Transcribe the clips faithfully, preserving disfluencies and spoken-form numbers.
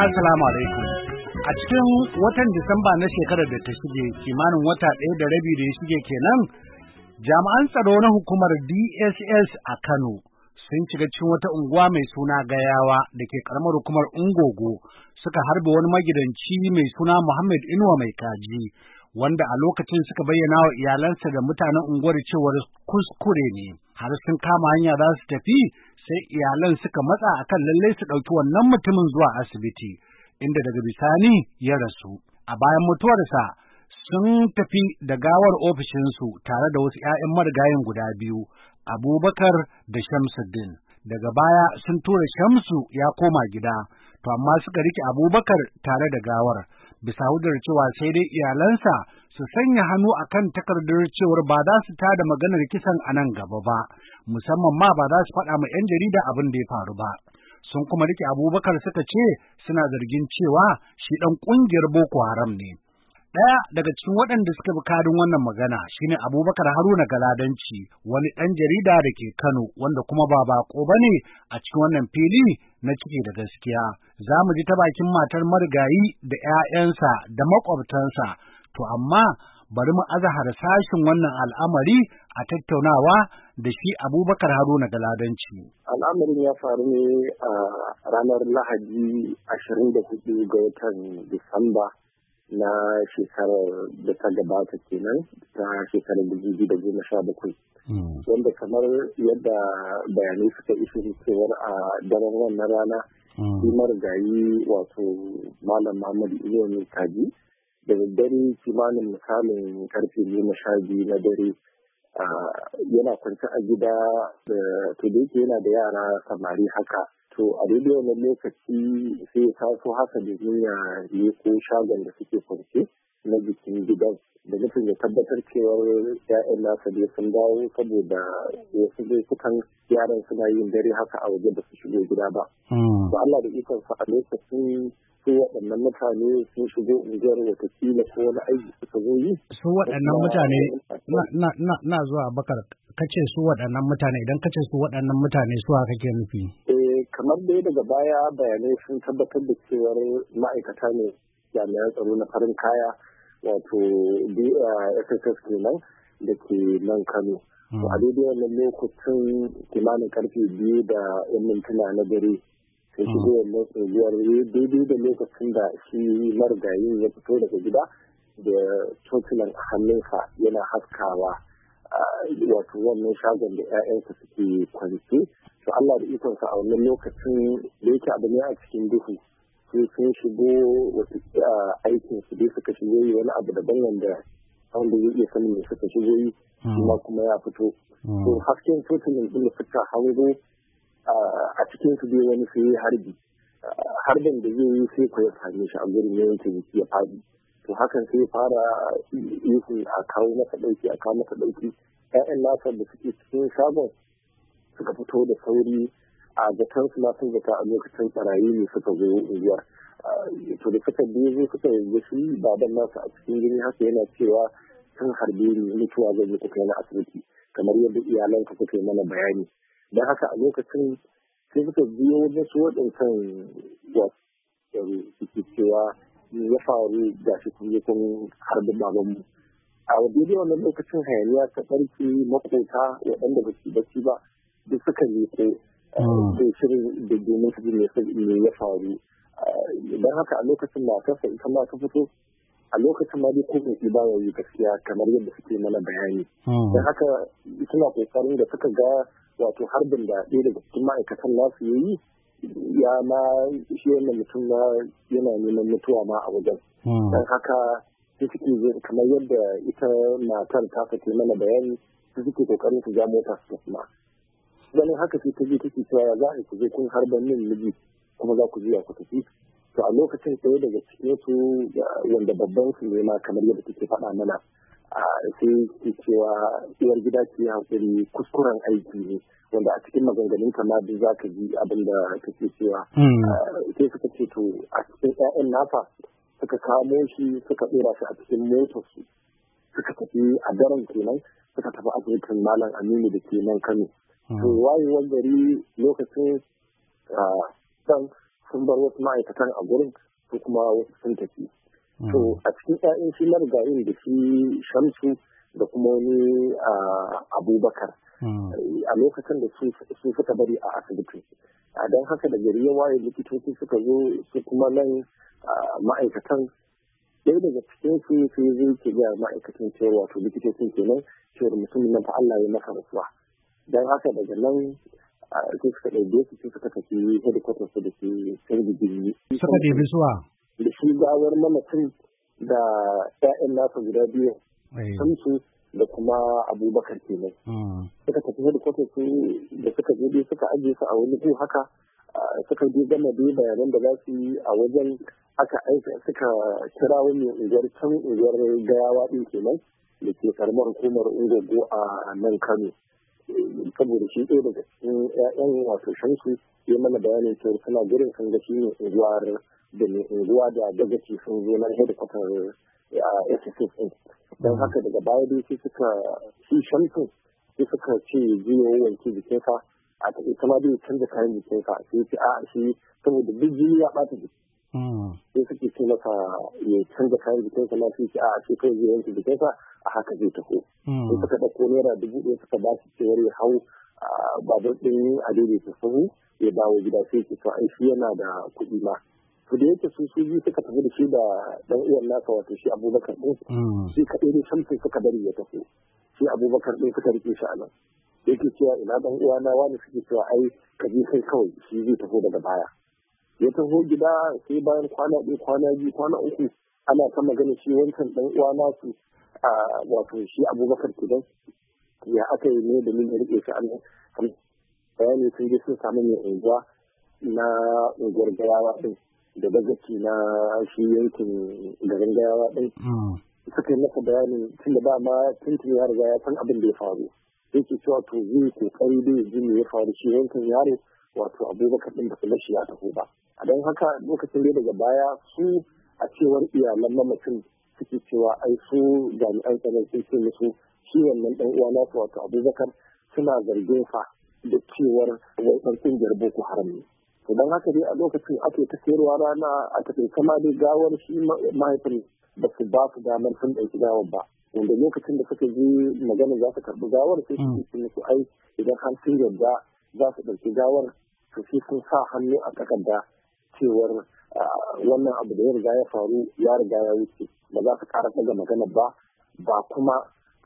Assalamu alaikum. A cikin watan Disamba na shekarar da ta shige, kimanin wata ɗaya da rabi da ya shige kenan, jami'an tsaro na hukumar D S S a Kano sun shiga cikin wata unguwa mai suna Gayawa da ke karamar hukumar Ungogo suka harbe wani magidanci mai suna Muhammad Inuwa Mai Kaji, wanda a lokacin suka bayyana wa iyalansa da mutanen unguwar cewar kuskure ne. Har sun kama hanya za su tafi, sai iyalan suka matsa akan lallai su ɗauki wannan mutumin zuwa asibiti, inda daga bisani ya rasu. A bayan mutuwarsa sun tafi da gawar ofishinsu tare da wasu ‘ya'yan marigayin guda biyu, Abubakar da Shamsuddin. Daga baya sun tura Shamsu ya koma gida, to amma suka rike Abubakar tare da gawar, bisa hujjar cewa sai dai iyalansa su sanya hannu akan takardar cewar ba za su tada maganar kisan a nan gaba ba, musamman ma ba za su faɗa ma 'yan jarida abin da ya faru ba. Sun kuma rike Abubakar suka ce suna zargin cewa shi ɗan ƙungiyar Boko Haram ne. Ɗaya daga cikin waɗanda suka bi kadin wannan magana shine Abubakar Haruna Galadanci, wani ɗan jarida da ke Kano wanda kuma ba baƙo ba ne a cikin wannan fili na ciki da gaskiya. Za mu ji ta bakin matar marigayi da 'ya'yansa da maƙwabtansa, to amma bari mu aza harsashin wannan al'amari a tattaunawa da shi Abubakar Haruna Galadanci. Al'amarin ya faru ne a ranar Lahadi ashirin da hudu ga watan Disamba na shekarar da ta gabata kenan, ta shekarar dubu biyu da goma sha bakwai. Wanda kamar yadda bayanai suka iso cewar a daren wannan rana, shi marigayi wato Malam Muhammad Inuwa Mai Kaji da daddare kimanin misalin karfe goma sha biyu na dare yana kwance a gida da to da yake yana da yara samari haka. To a daidai wannan lokaci sai ya taso haka domin ya leko shagon da suke kwance na jikin gidan da nufin ya tabbatar cewar ya'yan nasa dai sun dawo, saboda wasu lokutan yaran suna yin dare haka a waje ba su shigo gida ba. Ba Allah da ikonsa a lokacin su waɗannan mutane sun shigo unguwar watakila ko wani aiki suka zo yi. Su waɗannan mutane na zuwa Bakar, kace su waɗannan mutane, idan kace su waɗannan mutane su haka kake nufi? Eh kamar dai daga baya bayanai sun tabbatar da cewar ma'aikata ne jami'an tsaro na farin kaya wato S S S kenan da ke nan Kano. To a daidai wannan lokacin kimanin karfe biyu da yan mintuna na dare sai shigo wannan tsohuwar daidai da lokacin da shi marigayin ya fito daga gida da cocilan a hannunsa yana haskawa wato wannan shagon da 'ya'yansa suke kwance. To Allah da ikonsa a wannan lokacin da yake abu ne a cikin duhu, sai sun shigo wata aikin su dai suka shigo yi wani abu daban wanda wanda zai iya sanin me suka shigo yi kuma kuma ya fito. To hasken cocilan din da suka hango a cikin su dai wani sai harbi harbin da zai yi sai ku ya same shi a gurin yanke jiki ya faɗi. To hakan sai ya fara yi a kawo masa ɗauki a kawo masa ɗauki. ƴaƴan nasa da suke cikin shagon suka fito da sauri a zaton su sun zata a lokacin barayi ne suka zo unguwar. To da suka biyo suka yi shi baban nasa a cikin gini haka yana cewa sun harbe ni mutuwa zai yi kuka na asibiti kamar yadda iyalanka suka yi mana bayani. Don haka a lokacin sai suka biyo wajen su waɗancan wasu suke cewa ya faru da shi kun yi kun harbi babanmu. A daidai wannan lokacin hayaniya ta ɓarke, makota waɗanda ba su bacci ba duk suka leko da shirin da domin su me ya faru. Don haka a lokacin matarsa ita ma ta fito, a lokacin ma dai ko mai ba yi gaskiya kamar yadda suke mana bayani. Don haka suna kokarin da suka ga wato harbin da ɗaya daga cikin ma'aikatan nasu ya yi ya ma shi wannan mutum ma yana neman mutuwa ma a wajen. Don haka su suke kamar yadda ita matar ta fate mana bayani, su suke kokarin su ja mota su tafi ma. Ganin haka sai ta je take cewa za a ku je kun harban min miji kuma za ku juya ku tafi. To a lokacin ɗaya daga cikin su wanda babban su ne ma kamar yadda take faɗa mana sai ke cewa uwar gida ke hankali kuskuren aiki ne, wanda a cikin maganganun ta ma duk za ka ji abin da take cewa. Sai suka ce to a cikin 'ya'yan nasa suka kamo shi suka ɗora shi a cikin motarsu suka tafi a daren kenan suka tafi asibitin Malam Aminu da ke nan Kano. To wayewar gari lokacin dan sun bar wasu ma'aikatan a gurin su kuma wasu sun tafi. To a cikin ƴaƴan shi marigayin da shi Shamsu da kuma wani Abubakar a lokacin da su suka bari a asibiti. Don haka da gari ya waye likitoci suka zo su kuma nan ma'aikatan ɗaya daga cikin su sai zai ke ga ma'aikatan cewa wato likitocin kenan cewar mutumin nan fa Allah ya masa rasuwa. Don haka daga nan sai suka ɗauke su sai suka tafi headquarters su da ke sai da jini. Suka ɗebi suwa? Da shi gawar mamacin da ƴaƴan nasa guda biyu. Samsu da kuma Abubakar kenan. Suka tafi headquarters su da suka je dai suka ajiye su a wani gu haka suka je gama dai bayanan da za su yi a wajen aka aika suka kira wani unguwar can unguwar gayawa ɗin kenan da ke karamar hukumar Ungogo a nan Kano. Saboda shi ɗaya daga cikin ƴaƴan wato Shamsu ya mana bayanin cewa suna gurin sun ga shi ne unguwar da mai unguwa da dagaci sun zo nan headquarter a S S S ɗin. Don haka daga baya dai sai suka shi Shamsu sai suka ce jiyo wanke jikinsa a ta ita ma dai canza kayan jikinsa sai ce a shi saboda duk jini ya ɓata jiki. Sai suke ce masa ya canza kayan jikinsa na sai ce a shi kawai zai wanke jikinsa a haka zai taho. Sai suka ɗauko naira dubu ɗaya suka ba shi cewar ya hau babur ɗin a daidaita sahu ya dawo gida sai ce to ai shi yana da kuɗi ma. To da yake su su biyu suka tafi da shi da ɗan uwan nasa wato shi Abubakar ɗin shi kaɗai ne Shamsu suka bari ya tafi. Shi Abubakar ɗin suka rike shi a nan. Yake cewa ina ɗan uwana wani suke cewa ai ka je kai kawai shi zai taho daga baya. Ya taho gida sai bayan kwana ɗaya kwana biyu kwana uku ana ta magana shi wancan ɗan uwa nasu wato shi Abubakar kidan ya aka yi ne da min da rike shi a nan bayani sun je sun samu mai unguwa na unguwar gayawa ɗin da dagaci na shi yankin garin gayawa ɗin suka yi masa bayanin tun da dama tuntun ya riga ya san abin da ya faru yake cewa to zai kokari da ji me ya faru shi yankin yaro wato Abubakar ɗin ba su bashi ya taho ba. A don haka lokacin da daga baya su a cewar iyalan mamacin suke cewa ai su jami'an tsaron sun ce musu shi wannan ɗan uwa nasu wato Abubakar suna zargin sa da cewar wai ɗan ƙungiyar Boko Haram ne. To don haka dai a lokacin ake ta sayarwa rana a take kama dai gawar shi mahaifin ba su ba su damar sun ɗauki gawar ba. Wanda lokacin da suka ji magana za su karɓi gawar sai su ce musu ai idan har sun yarda za su ɗauki gawar to sai sun sa hannu a takarda cewar wannan abu da ya riga ya faru ya riga ya wuce ba za su ƙara ɗaga magana ba ba kuma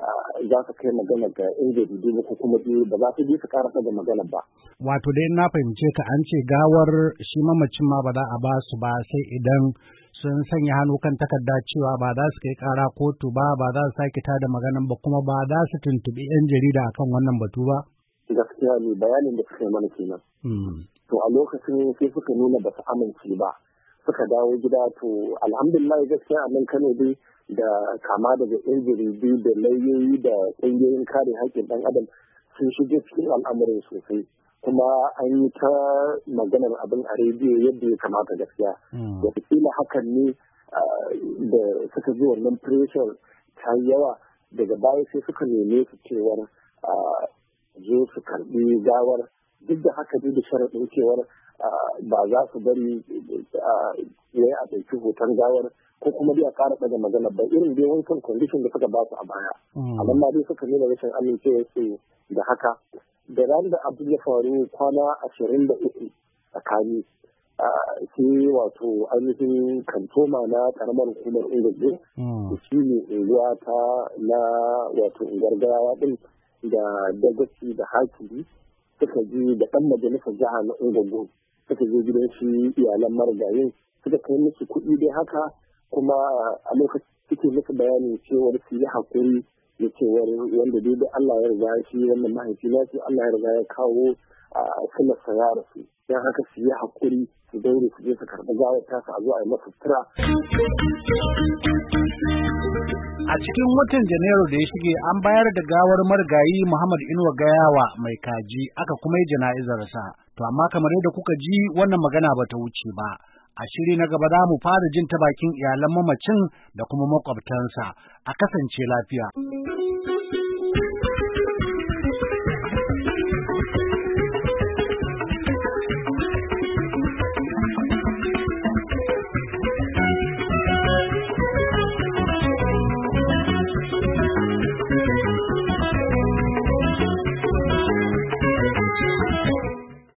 za su kai magana ga yan jaridu ba ko kuma ba za su je su ƙara ɗaga magana ba. Wato dai na fahimce ka an ce gawar shi mamacin ma ba za a ba su ba sai idan sun sanya hannu kan takarda cewa ba za su kai ƙara kotu ba ba za su sake tada maganan ba kuma ba za su tuntuɓi yan jarida akan wannan batu ba. Gaskiya ne bayanin da suka yi mana kenan. To a lokacin sai suka nuna ba su amince ba suka dawo gida to alhamdulillah gaskiya a nan Kano dai da kama daga yan jaridu da lauyoyi da ƙungiyoyin kare haƙƙin ɗan adam sun shige cikin al'amarin sosai kuma an yi ta maganar abin a rediyo yadda ya kamata gaskiya. Wataƙila hakan ne da suka ji wannan pressure ta yawa daga baya sai suka neme su cewar zo su karɓi gawar duk da haka duk da sharaɗin cewar ba za su bari ya a ɗauki hoton gawar ko kuma dai a ƙara ɗaga magana ba irin dai wancan condition da suka ba su a baya. Amma ma dai suka nuna rashin amincewa su da haka. Da ran da abu ya faru kwana ashirin da uku tsakani sai wato ainihin kantoma na ƙaramar hukumar Ungogo da shi ne unguwa ta na wato unguwar gayawa ɗin da dagaci da hakimi suka ji da ɗan majalisar jiha na Ungogo suka je gidan shi iyalan marigayin suka kai musu kuɗi dai haka kuma a lokacin suke musu bayanin cewar su yi haƙuri da cewar wanda dai da Allah ya riga shi wannan mahaifi na su Allah ya riga ya kawo a sunnarsa ya rasu don haka su yi haƙuri su daure su je su karɓi gawar tasa a zo a yi masa sutura. A cikin watan Janairu da ya shige an bayar da gawar marigayi Muhammad Inuwa Gayawa mai kaji aka kuma yi jana'izarsa. To amma kamar yadda kuka ji wannan magana bata wuce ba. A shiri na gaba za mu fara jin ta bakin iyalan mamacin da kuma makwabtansa. A kasance lafiya.